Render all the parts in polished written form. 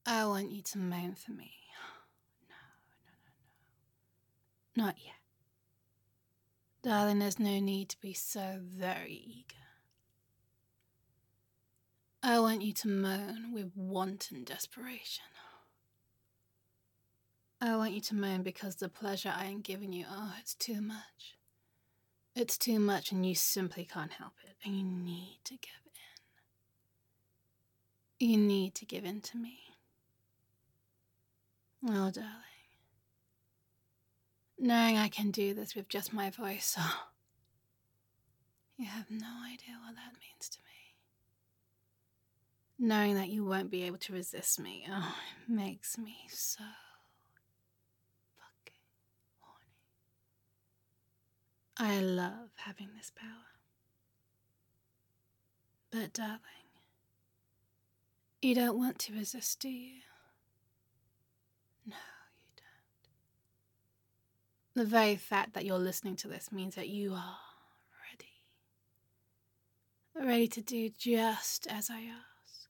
I want you to moan for me. No. Not yet. Darling, there's no need to be so very eager. I want you to moan with wanton desperation. I want you to moan because the pleasure I am giving you, it's too much. It's too much and you simply can't help it, and you need to give in. You need to give in to me. Oh, darling. Knowing I can do this with just my voice, you have no idea what that means to me. Knowing that you won't be able to resist me, it makes me so fucking horny. I love having this power. But darling, you don't want to resist, do you? No, you don't. The very fact that you're listening to this means that you are ready. Ready to do just as I ask.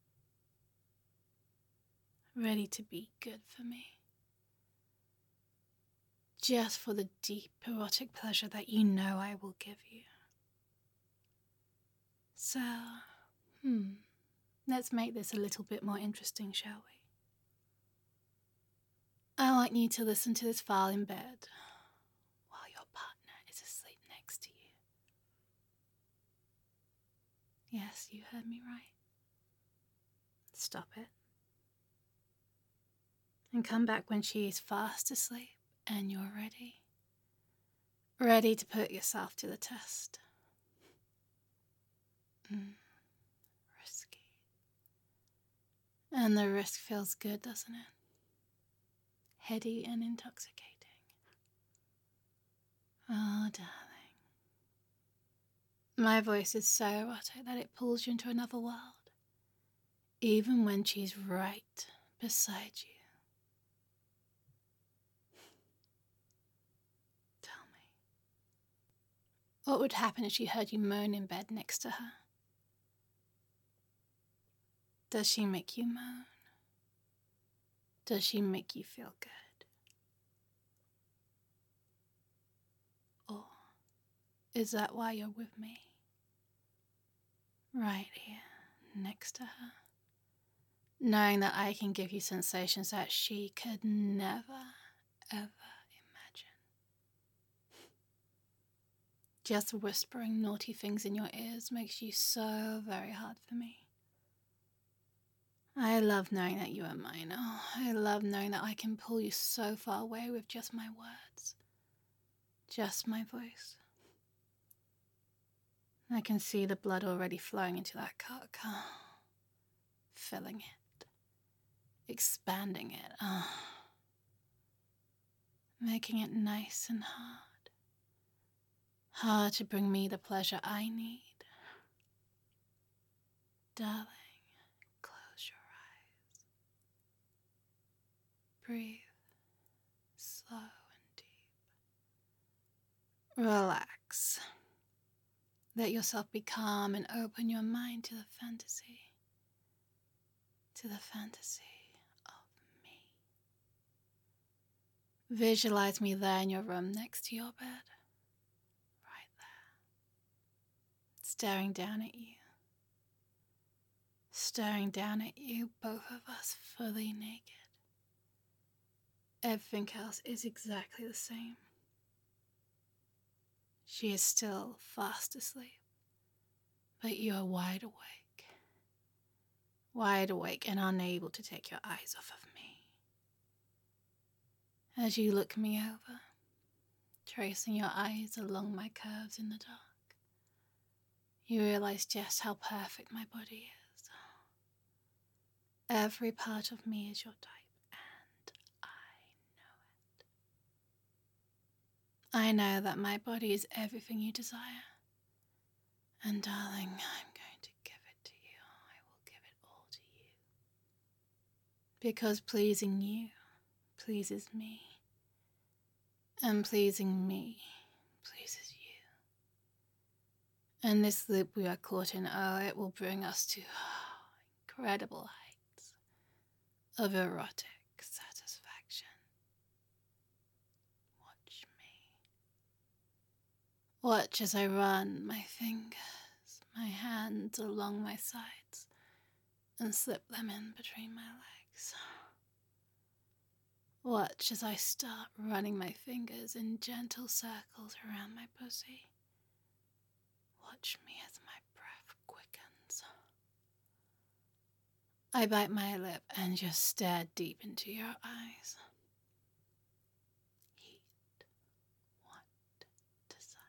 Ready to be good for me. Just for the deep erotic pleasure that you know I will give you. So, let's make this a little bit more interesting, shall we? I want you to listen to this file in bed while your partner is asleep next to you. Yes, you heard me right. Stop it. And come back when she is fast asleep and you're ready. Ready to put yourself to the test. Risky. And the risk feels good, doesn't it? Heady and intoxicating. Oh, darling. My voice is so erotic that it pulls you into another world. Even when she's right beside you. Tell me. What would happen if she heard you moan in bed next to her? Does she make you moan? Does she make you feel good? Or is that why you're with me? Right here, next to her. Knowing that I can give you sensations that she could never, ever imagine. Just whispering naughty things in your ears makes you so very hard for me. I love knowing that you are mine. Oh, I love knowing that I can pull you so far away with just my words. Just my voice. I can see the blood already flowing into that cock. Oh, filling it. Expanding it. Oh, making it nice and hard. Hard to bring me the pleasure I need. Darling, close your eyes. Breathe slow and deep. Relax. Let yourself be calm and open your mind to the fantasy. To the fantasy of me. Visualize me there in your room next to your bed. Right there. Staring down at you. Staring down at you, both of us fully naked. Everything else is exactly the same. She is still fast asleep, but you are wide awake. Wide awake and unable to take your eyes off of me. As you look me over, tracing your eyes along my curves in the dark, you realize just how perfect my body is. Every part of me is your type, and I know it. I know that my body is everything you desire. And darling, I'm going to give it to you. I will give it all to you. Because pleasing you pleases me. And pleasing me pleases you. And this loop we are caught in, it will bring us to incredible heights. of erotic satisfaction. Watch me. Watch as I run my fingers, my hands along my sides, and slip them in between my legs. Watch as I start running my fingers in gentle circles around my pussy. Watch me as my breath quickens. I bite my lip and just stare deep into your eyes. Heat, want, desire.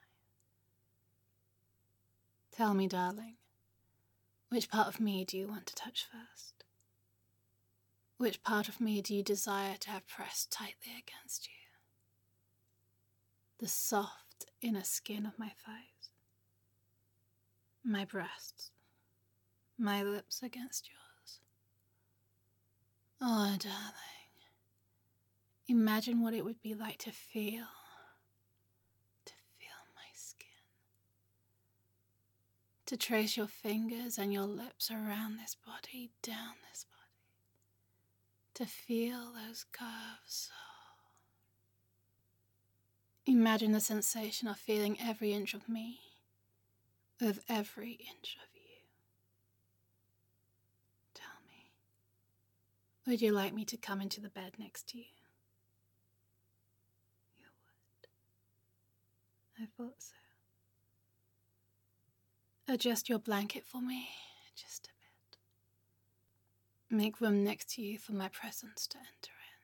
Tell me, darling, which part of me do you want to touch first? Which part of me do you desire to have pressed tightly against you? The soft inner skin of my thighs, my breasts, my lips against yours. Oh, darling, imagine what it would be like to feel my skin. To trace your fingers and your lips around this body, down this body. To feel those curves. Imagine the sensation of feeling every inch of me with every inch of you. Tell me, would you like me to come into the bed next to you? You would. I thought so. Adjust your blanket for me, just a bit. Make room next to you for my presence to enter in.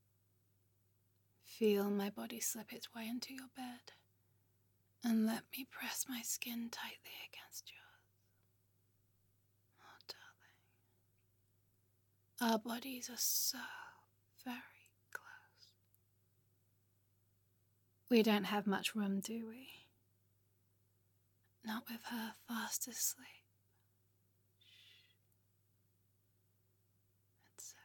Feel my body slip its way into your bed, and let me press my skin tightly against yours. Oh, darling. Our bodies are so very close. We don't have much room, do we? Not with her fast asleep. Shh. It's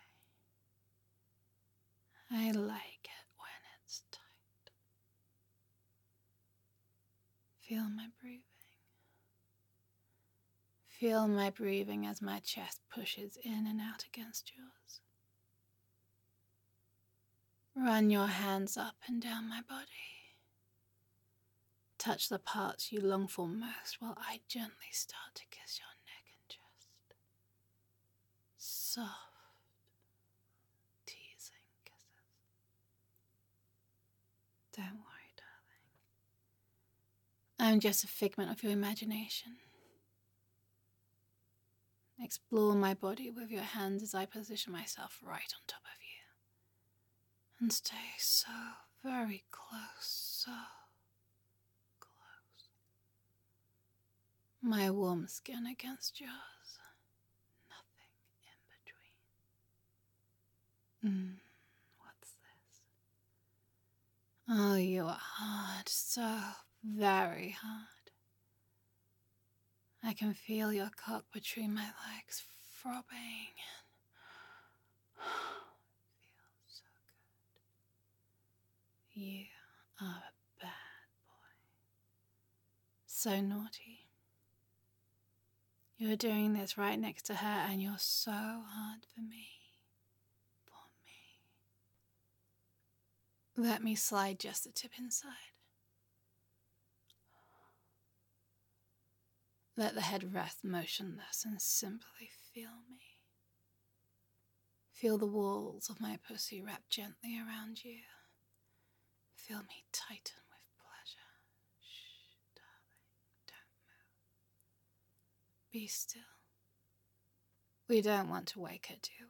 okay. I like it when it's tight. Feel my breathing. Feel my breathing as my chest pushes in and out against yours. Run your hands up and down my body. Touch the parts you long for most while I gently start to kiss your neck and chest. Soft, teasing kisses. Don't worry, darling. I'm just a figment of your imagination. Explore my body with your hands as I position myself right on top of you. And stay so very close, so close. My warm skin against yours. Nothing in between. What's this? Oh, you are hard, so very hard. I can feel your cock between my legs throbbing. Feels so good. You are a bad boy. So naughty. You're doing this right next to her and you're so hard for me. For me. Let me slide just the tip inside. Let the head rest motionless and simply feel me. Feel the walls of my pussy wrap gently around you. Feel me tighten with pleasure. Shh, darling, don't move. Be still. We don't want to wake her, do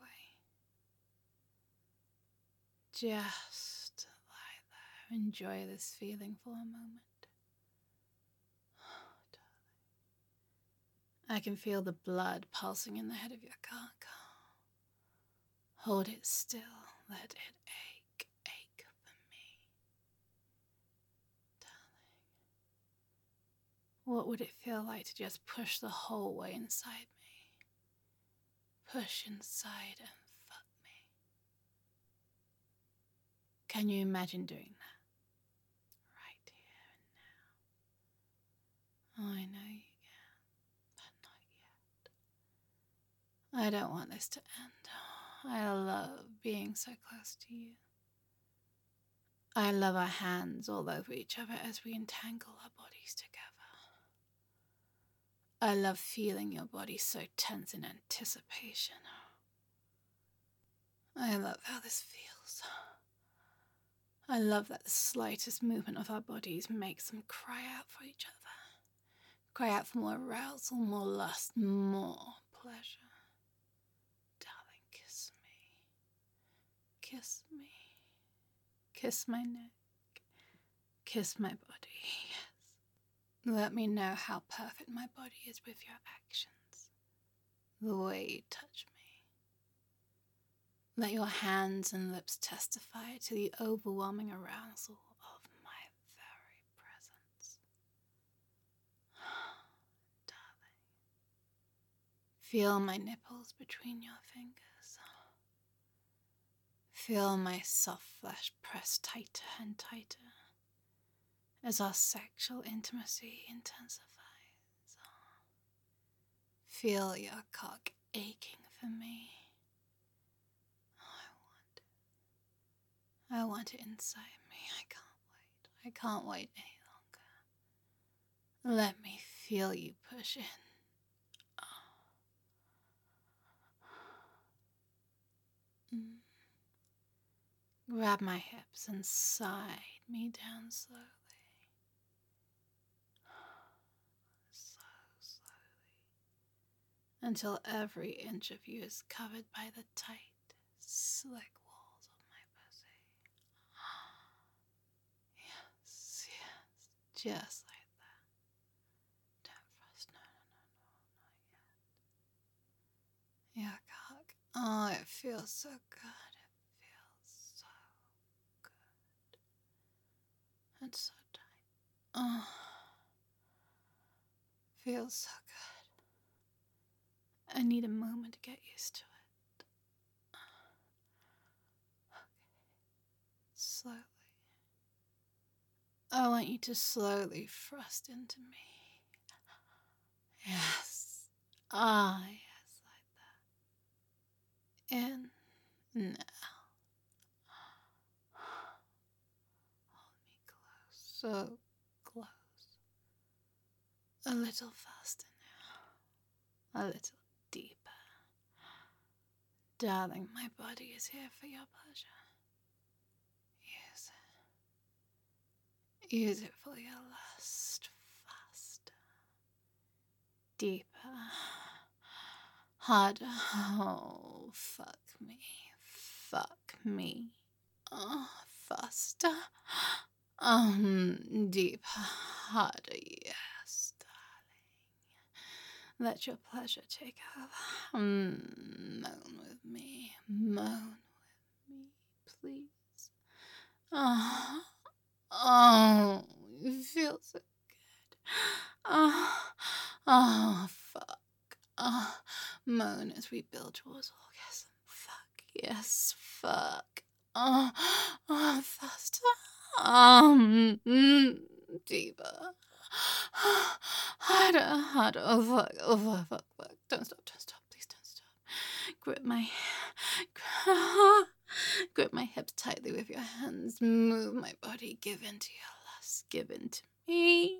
we? Just lie there. Enjoy this feeling for a moment. I can feel the blood pulsing in the head of your cock. Hold it still. Let it ache for me. Darling, what would it feel like to just push the whole way inside me? Push inside and fuck me. Can you imagine doing that? Right here and now. Oh, I know you can, but not yet. I don't want this to end. I love being so close to you. I love our hands all over each other as we entangle our bodies together. I love feeling your body so tense in anticipation. I love how this feels. I love that the slightest movement of our bodies makes them cry out for each other. Cry out for more arousal, more lust, more pleasure. Darling, kiss me. Kiss me. Kiss my neck. Kiss my body, yes. Let me know how perfect my body is with your actions. The way you touch me. Let your hands and lips testify to the overwhelming arousal of my very presence. Darling, feel my nipples between your fingers. Feel my soft flesh press tighter and tighter as our sexual intimacy intensifies. Feel your cock aching for me. I want it inside me. I can't wait. I can't wait any longer. Let me feel you push in. Grab my hips and side me down slowly. So slowly. Until every inch of you is covered by the tight, slick walls of my pussy. Yes, yes, just like that. Don't thrust, no, not yet. Your cock, oh, it feels so good. It feels so good. It's so tight. Oh, feels so good. I need a moment to get used to it. Okay. Slowly. I want you to slowly thrust into me. Yes. Ah, yes, like that. In. Now. Hold me close. So close. A little faster now. A little deeper. Darling, my body is here for your pleasure. Use it. Use it for your lust. Faster. Deeper. Harder. Oh, fuck me. Fuck me. Oh, faster. Deeper. Harder. Yes, darling. Let your pleasure take over. Moan with me. Moan with me, please. Oh, you feel so good. Fuck. Moan as we build towards orgasm. Fuck, yes, fuck. Faster. Deeper. Harder. Oh, fuck. Don't stop, please don't stop. Grip my hips tightly with your hands. Move my body. Give in to your lust. Give in to me.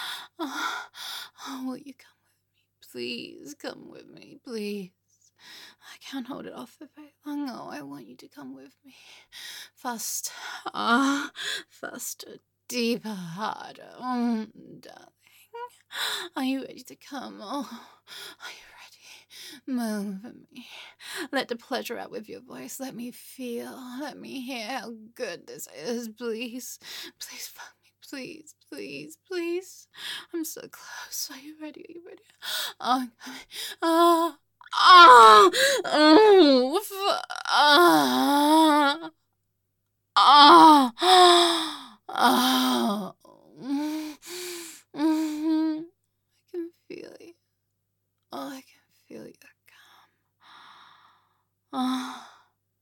Will you come with me? Please come with me, please. I can't hold it off for very long. Oh, I want you to come with me. Faster. Faster. Deeper. Harder. Darling. Are you ready to come? Oh, are you ready? Move me. Let the pleasure out with your voice. Let me feel. Let me hear how good this is. Please. Please fuck me. Please. I'm so close. Are you ready? Oh, oh, oh, oh. I can feel you. Oh, I can feel you come. Oh,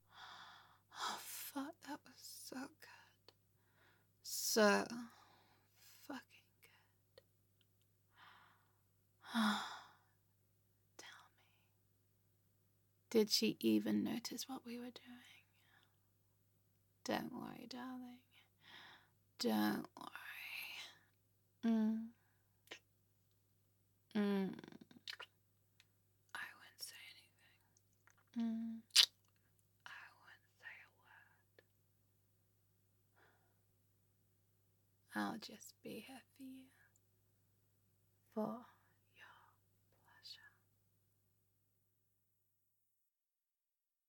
fuck, that was so good. So fucking good. Tell me. Did she even notice what we were doing? Don't worry, darling. Don't worry. I won't say anything. I won't say a word. I'll just be here for you. For